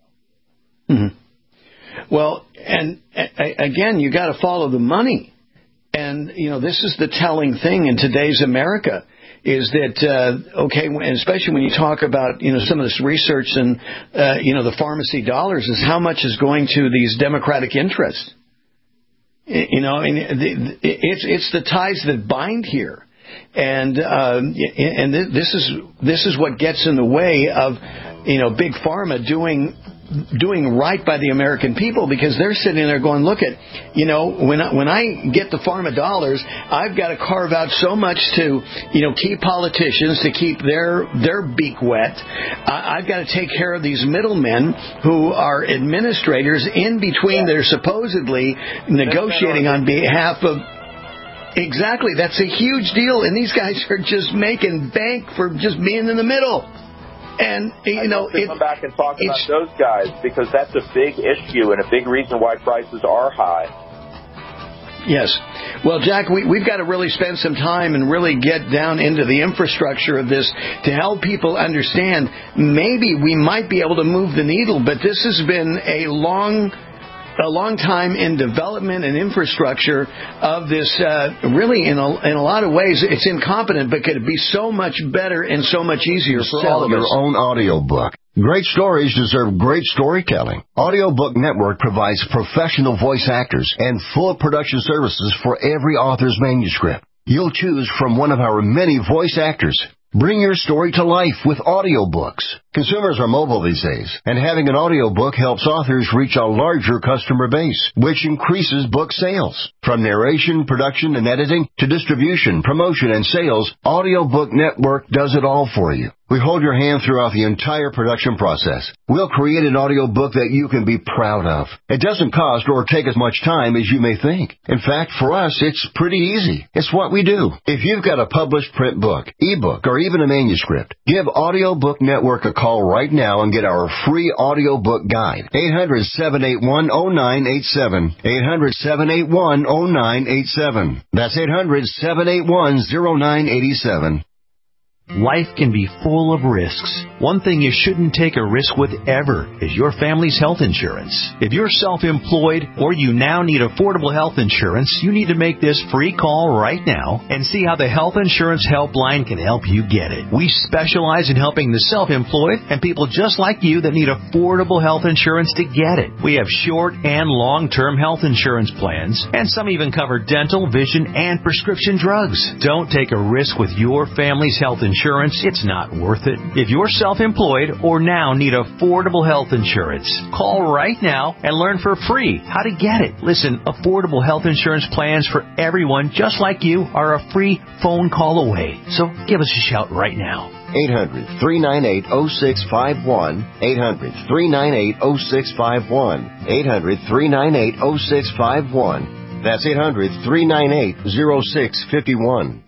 Well, and again, you got to follow the money. And, you know, this is the telling thing in today's America is that, and especially when you talk about, you know, some of this research and, the pharmacy dollars is how much is going to these democratic interests. You know, and it's the ties that bind here, and this is what gets in the way of, big pharma doing right by the American people, because they're sitting there going, look at, when I get the pharma dollars, I've got to carve out so much to, keep politicians, to keep their beak wet. I've got to take care of these middlemen who are administrators in between. They're supposedly negotiating on behalf of. Exactly. That's a huge deal. And these guys are just making bank for just being in the middle. And, come back and talk about those guys, because that's a big issue and a big reason why prices are high. Yes. Well, Jack, we've got to really spend some time and really get down into the infrastructure of this to help people understand. Maybe we might be able to move the needle, but this has been a long time in development and infrastructure of this. Really, in a lot of ways, it's incompetent, but could be so much better and so much easier for all of us. Sell your own audiobook. Great stories deserve great storytelling. Audiobook Network provides professional voice actors and full production services for every author's manuscript. You'll choose from one of our many voice actors. Bring your story to life with audiobooks. Consumers are mobile these days, and having an audiobook helps authors reach a larger customer base, which increases book sales. From narration, production, and editing to distribution, promotion, and sales, Audiobook Network does it all for you. We hold your hand throughout the entire production process. We'll create an audiobook that you can be proud of. It doesn't cost or take as much time as you may think. In fact, for us, it's pretty easy. It's what we do. If you've got a published print book, ebook, or even a manuscript, give Audiobook Network a call right now and get our free audiobook guide. 800-781-0987. 800-781-0987. That's 800-781-0987. Life can be full of risks. One thing you shouldn't take a risk with ever is your family's health insurance. If you're self-employed or you now need affordable health insurance, you need to make this free call right now and see how the Health Insurance Helpline can help you get it. We specialize in helping the self-employed and people just like you that need affordable health insurance to get it. We have short and long-term health insurance plans, and some even cover dental, vision, and prescription drugs. Don't take a risk with your family's health insurance insurance, it's not worth it. If you're self-employed or now need affordable health insurance, call right now and learn for free how to get it. Listen, affordable health insurance plans for everyone just like you are a free phone call away. So give us a shout right now. 800-398-0651. 800-398-0651. 800-398-0651. That's 800-398-0651.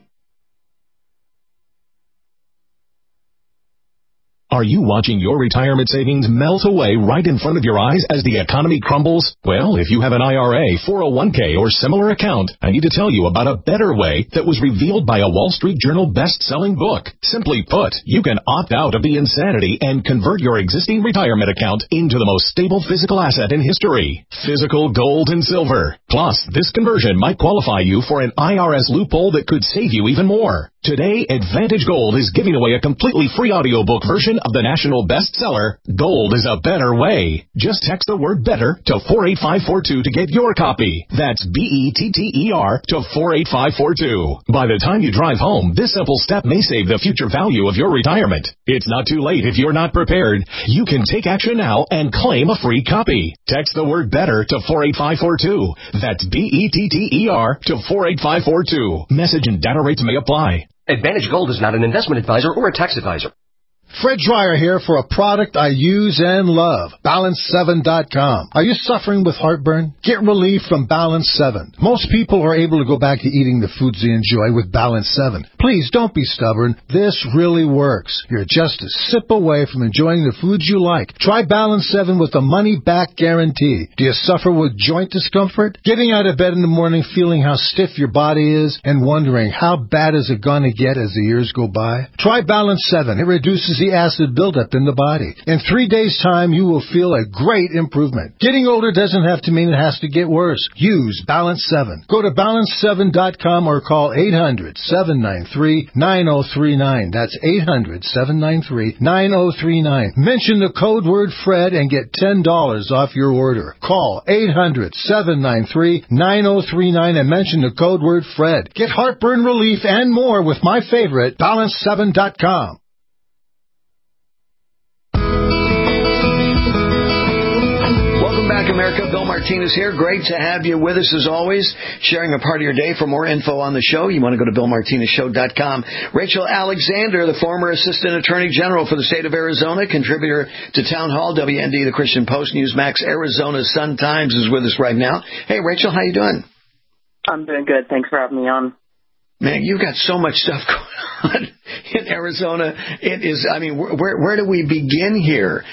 Are you watching your retirement savings melt away right in front of your eyes as the economy crumbles? Well, if you have an IRA, 401k, or similar account, I need to tell you about a better way that was revealed by a Wall Street Journal best-selling book. Simply put, you can opt out of the insanity and convert your existing retirement account into the most stable physical asset in history, physical gold and silver. Plus, this conversion might qualify you for an IRS loophole that could save you even more. Today, Advantage Gold is giving away a completely free audiobook version of the national bestseller, Gold is a Better Way. Just text the word BETTER to 48542 to get your copy. That's BETTER to 48542. By the time you drive home, this simple step may save the future value of your retirement. It's not too late if you're not prepared. You can take action now and claim a free copy. Text the word BETTER to 48542. That's BETTER to 48542. Message and data rates may apply. Advantage Gold is not an investment advisor or a tax advisor. Fred Dreyer here for a product I use and love, Balance7.com. Are you suffering with heartburn? Get relief from Balance 7. Most people are able to go back to eating the foods they enjoy with Balance 7. Please don't be stubborn. This really works. You're just a sip away from enjoying the foods you like. Try Balance 7 with a money-back guarantee. Do you suffer with joint discomfort? Getting out of bed in the morning feeling how stiff your body is and wondering how bad is it going to get as the years go by? Try Balance 7. It reduces the acid buildup in the body. In 3 days' time, you will feel a great improvement. Getting older doesn't have to mean it has to get worse. Use Balance 7. Go to Balance7.com or call 800-793-9039. That's 800-793-9039. Mention the code word FRED and get $10 off your order. Call 800-793-9039 and mention the code word FRED. Get heartburn relief and more with my favorite, Balance7.com. Welcome back, America. Bill Martinez here. Great to have you with us as always, sharing a part of your day. For more info on the show, you want to go to BillMartinezShow.com. Rachel Alexander, the former Assistant Attorney General for the state of Arizona, contributor to Town Hall, WND, The Christian Post, Newsmax, Arizona Sun-Times, is with us right now. Hey, Rachel, how you doing? I'm doing good. Thanks for having me on. Man, you've got so much stuff going on in Arizona. It is, I mean, where do we begin here?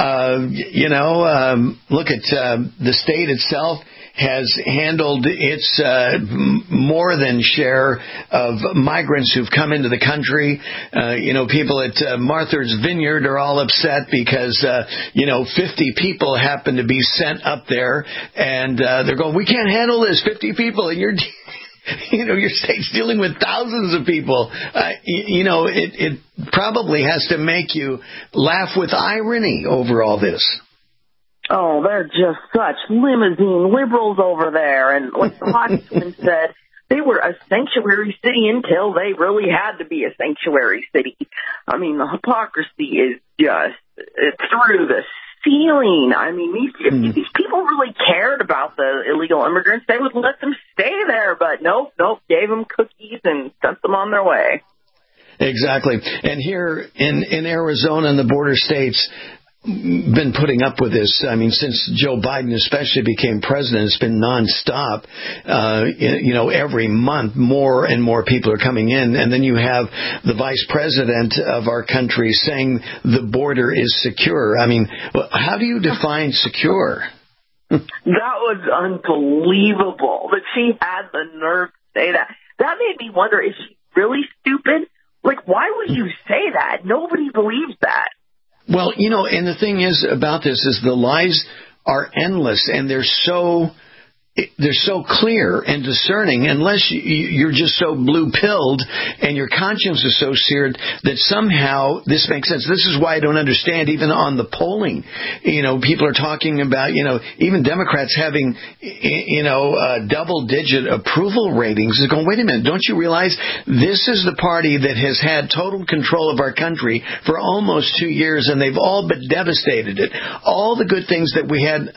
Look at the state itself has handled its more than share of migrants who've come into the country. People at Martha's Vineyard are all upset because, 50 people happen to be sent up there, and they're going, we can't handle this, 50 people, and your state's dealing with thousands of people. It probably has to make you laugh with irony over all this. Oh, they're just such limousine liberals over there. And like the Hodgson said, they were a sanctuary city until they really had to be a sanctuary city. I mean, the hypocrisy is just through the ceiling. I mean, if these people really cared about the illegal immigrants, they would let them stay there. But nope, gave them cookies and sent them on their way. Exactly. And here in Arizona and the border states, been putting up with this. I mean, since Joe Biden especially became president, it's been nonstop. Every month more and more people are coming in. And then you have the vice president of our country saying the border is secure. I mean, how do you define secure? That was unbelievable that she had the nerve to say that. That made me wonder, is she really stupid? Like, why would you say that? Nobody believes that. Well, and the thing is about this is the lies are endless, and they're so they're so clear and discerning, unless you're just so blue-pilled and your conscience is so seared that somehow this makes sense. This is why I don't understand, even on the polling, people are talking about, even Democrats having, double-digit approval ratings. They're going, wait a minute, don't you realize this is the party that has had total control of our country for almost 2 years, and they've all but devastated it. All the good things that we had,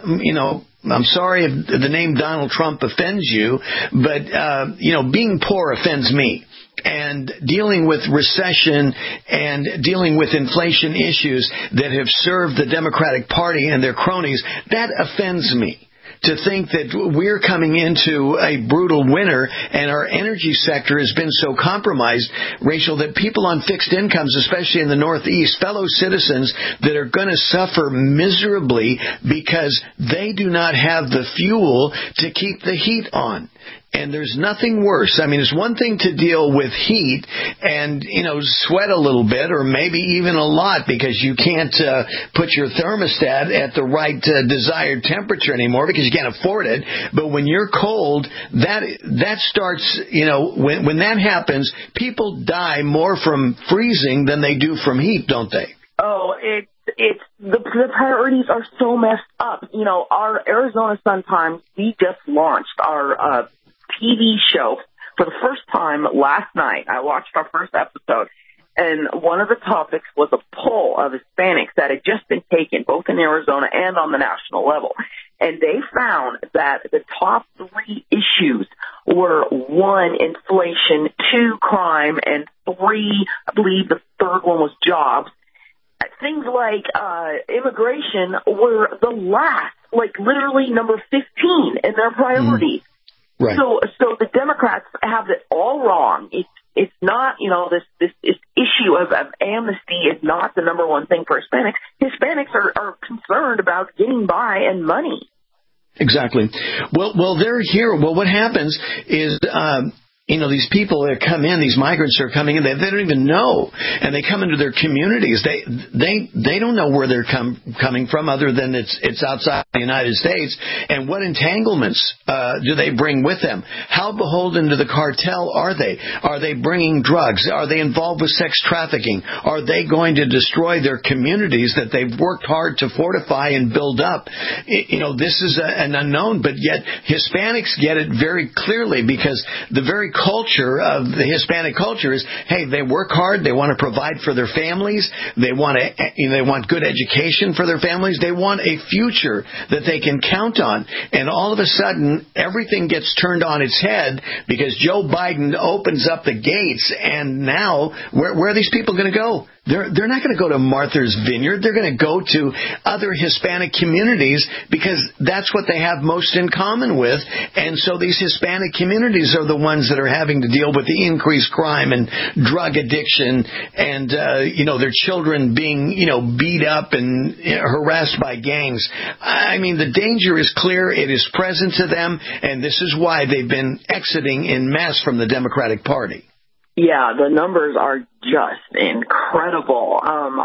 I'm sorry if the name Donald Trump offends you, but, being poor offends me. And dealing with recession and dealing with inflation issues that have served the Democratic Party and their cronies, that offends me. To think that we're coming into a brutal winter and our energy sector has been so compromised, Rachel, that people on fixed incomes, especially in the Northeast, fellow citizens that are going to suffer miserably because they do not have the fuel to keep the heat on. And there's nothing worse. I mean, it's one thing to deal with heat and, sweat a little bit or maybe even a lot because you can't put your thermostat at the right desired temperature anymore because you can't afford it. But when you're cold, that starts, when that happens, people die more from freezing than they do from heat, don't they? Oh, it's the priorities are so messed up. Our Arizona Sun-Times, we just launched our TV show for the first time last night. I watched our first episode, and one of the topics was a poll of Hispanics that had just been taken both in Arizona and on the national level. And they found that the top 3 issues were 1, inflation, 2, crime, and 3, I believe the third one was jobs. Things like immigration were the last, like literally number 15 in their priorities. Right. So the Democrats have it all wrong. It's not, this issue of amnesty is not the number one thing for Hispanics. Hispanics are concerned about getting by and money. Exactly. Well, they're here. Well, what happens is, these people that come in, these migrants are coming in, they don't even know, and they come into their communities. They don't know where they're coming from, other than it's outside the United States. And what entanglements do they bring with them? How beholden to the cartel are they? Are they bringing drugs? Are they involved with sex trafficking? Are they going to destroy their communities that they've worked hard to fortify and build up? This is an unknown, but yet Hispanics get it very clearly, because the very culture of the Hispanic culture is, hey, they work hard, they want to provide for their families, they want good education for their families, they want a future that they can count on. And all of a sudden, everything gets turned on its head because Joe Biden opens up the gates, and now where are these people going to go? They're not going to go to Martha's Vineyard. They're going to go to other Hispanic communities because that's what they have most in common with. And so these Hispanic communities are the ones that are having to deal with the increased crime and drug addiction and, their children being, beat up and harassed by gangs. I mean, the danger is clear. It is present to them. And this is why they've been exiting en masse from the Democratic Party. Yeah, the numbers are just incredible.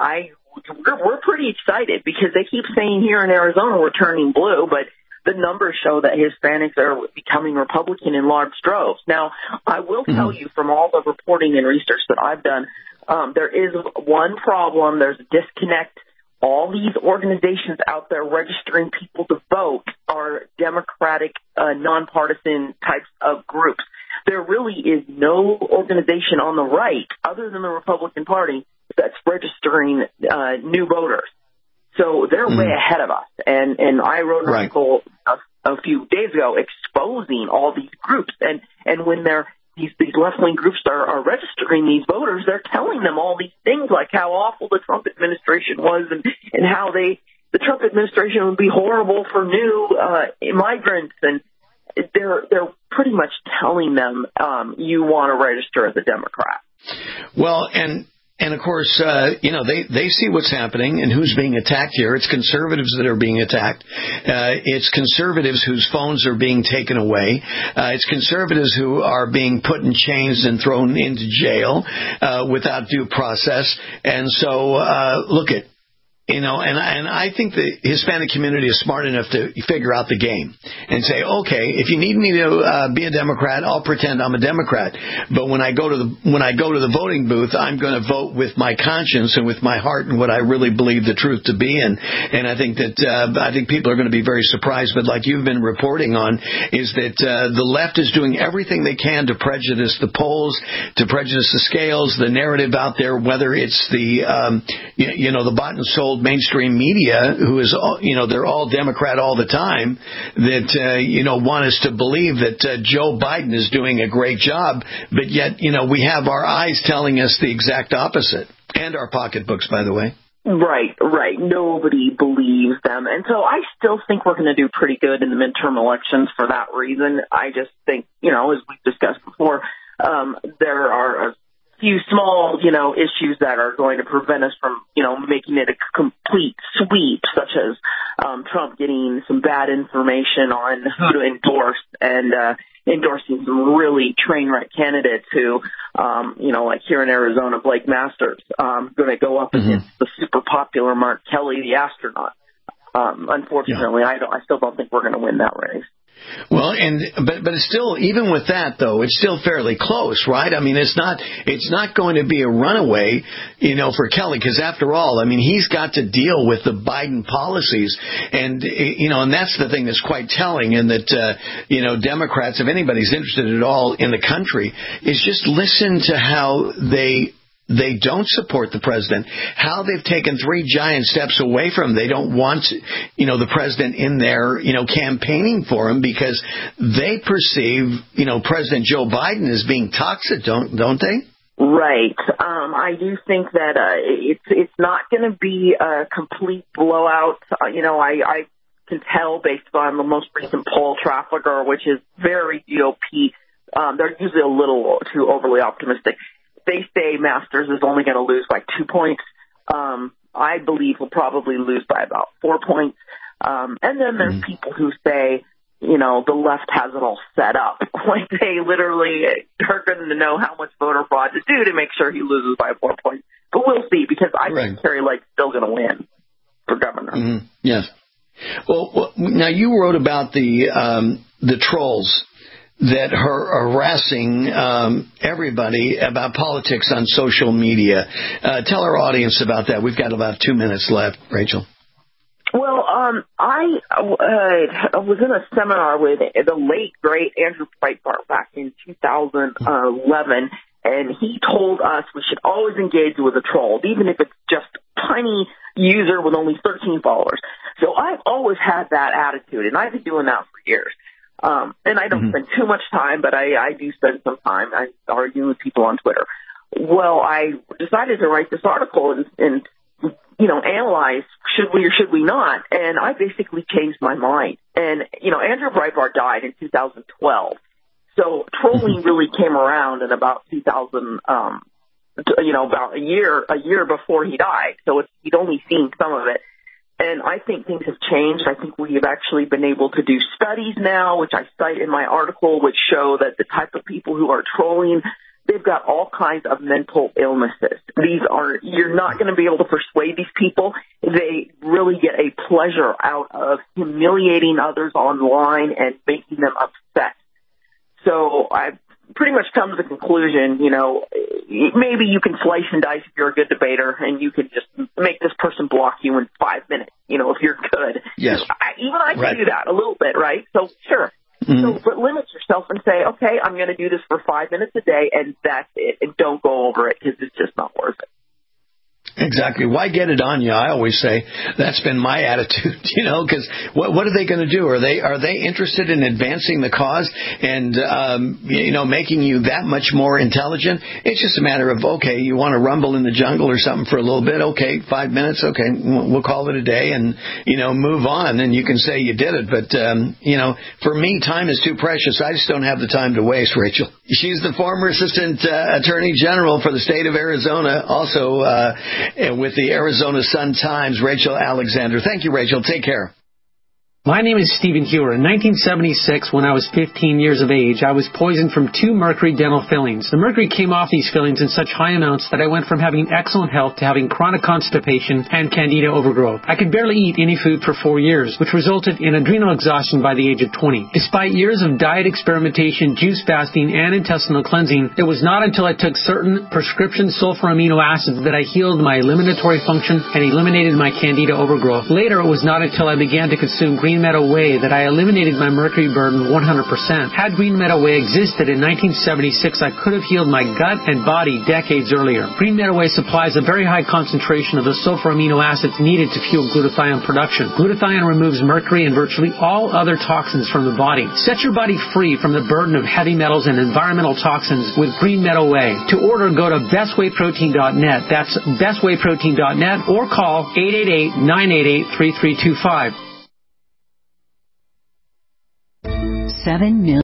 We're pretty excited because they keep saying here in Arizona we're turning blue, but the numbers show that Hispanics are becoming Republican in large droves. Now, I will tell you from all the reporting and research that I've done, there is one problem. There's a disconnect. All these organizations out there registering people to vote are Democratic, nonpartisan types of groups. There really is no organization on the right, other than the Republican Party, that's registering new voters. So they're way ahead of us. And I wrote an article a few days ago exposing all these groups. And when these left-wing groups are registering these voters, they're telling them all these things, like how awful the Trump administration was and how the Trump administration would be horrible for new immigrants. And they're pretty much telling them you want to register as a Democrat. Well, and of course, they see what's happening and who's being attacked here. It's conservatives that are being attacked. It's conservatives whose phones are being taken away. It's conservatives who are being put in chains and thrown into jail without due process. And so, and I think the Hispanic community is smart enough to figure out the game. and say, okay, if you need me to be a Democrat, I'll pretend I'm a Democrat. But when I go to the voting booth, I'm going to vote with my conscience and with my heart and what I really believe the truth to be. And I think that people are going to be very surprised. But like you've been reporting on, is that the left is doing everything they can to prejudice the polls, to prejudice the scales, the narrative out there, whether it's the bought and sold mainstream media, who is, they're all Democrat all the time, that, want us to believe that Joe Biden is doing a great job, but yet, we have our eyes telling us the exact opposite. And our pocketbooks, by the way. Right. Nobody believes them. And so I still think we're going to do pretty good in the midterm elections for that reason. I just think, as we've discussed before, there are a few small, issues that are going to prevent us from, making it a complete sweep, such as Trump getting some bad information on who to endorse and endorsing some really train wreck candidates who, like here in Arizona, Blake Masters, going to go up against the super popular Mark Kelly, the astronaut. Unfortunately, I still don't think we're going to win that race. Well, but it's still, even with that though, it's still fairly close, right? I mean, it's not going to be a runaway, for Kelly, because after all, I mean, he's got to deal with the Biden policies, and and that's the thing that's quite telling, and that Democrats, if anybody's interested at all in the country, is just listen to how they don't support the president, how they've taken 3 giant steps away from him. They don't want, the president in there, campaigning for him, because they perceive, President Joe Biden as being toxic, don't they? Right. I do think that it's not going to be a complete blowout. I can tell based on the most recent poll Trafficker, which is very GOP. They're usually a little too overly optimistic. They say Masters is only going to lose by 2 points. I believe he'll probably lose by about 4 points. And then there's people who say, the left has it all set up. Like they literally are going to know how much voter fraud to do to make sure he loses by 4 points. But we'll see, because I think Kari Lake's still going to win for governor. Mm-hmm. Yes. Well, now you wrote about the trolls that are harassing everybody about politics on social media. Tell our audience about that. We've got about 2 minutes left, Rachel. Well, I was in a seminar with the late, great Andrew Breitbart back in 2011, and he told us we should always engage with a troll, even if it's just a tiny user with only 13 followers. So I've always had that attitude, and I've been doing that for years. And I don't spend too much time, but I do spend some time. I argue with people on Twitter. Well, I decided to write this article and analyze should we or should we not. And I basically changed my mind. And, Andrew Breitbart died in 2012. So trolling really came around in about 2000, about a year before he died. So he'd only seen some of it. And I think things have changed. I think we have actually been able to do studies now, which I cite in my article, which show that the type of people who are trolling, they've got all kinds of mental illnesses. You're not going to be able to persuade these people. They really get a pleasure out of humiliating others online and making them upset. So I've pretty much come to the conclusion, maybe you can slice and dice if you're a good debater, and you can just make this person block you in 5 minutes, if you're good. Yes. I can do that a little bit, right? So sure. So, but limit yourself and say, okay, I'm going to do this for 5 minutes a day, and that's it. And don't go over it, because it's just not worth it. Exactly. Why get it on you? I always say that's been my attitude, because what are they going to do? Are they interested in advancing the cause and, making you that much more intelligent? It's just a matter of, okay, you want to rumble in the jungle or something for a little bit. Okay, 5 minutes. Okay, we'll call it a day and, move on. And you can say you did it. But, for me, time is too precious. I just don't have the time to waste, Rachel. She's the former Assistant Attorney General for the state of Arizona, also with the Arizona Sun-Times, Rachel Alexander. Thank you, Rachel. Take care. My name is Stephen Hewer. In 1976, when I was 15 years of age, I was poisoned from 2 mercury dental fillings. The mercury came off these fillings in such high amounts that I went from having excellent health to having chronic constipation and candida overgrowth. I could barely eat any food for 4 years, which resulted in adrenal exhaustion by the age of 20. Despite years of diet experimentation, juice fasting, and intestinal cleansing, it was not until I took certain prescription sulfur amino acids that I healed my eliminatory function and eliminated my candida overgrowth. Later, it was not until I began to consume Green Meadow Whey that I eliminated my mercury burden 100%. Had Green Meadow Whey existed in 1976, I could have healed my gut and body decades earlier. Green Meadow Whey supplies a very high concentration of the sulfur amino acids needed to fuel glutathione production. Glutathione removes mercury and virtually all other toxins from the body. Set your body free from the burden of heavy metals and environmental toxins with Green Meadow Whey. To order, go to bestwayprotein.net. That's bestwayprotein.net or call 888-988-3325. 7 million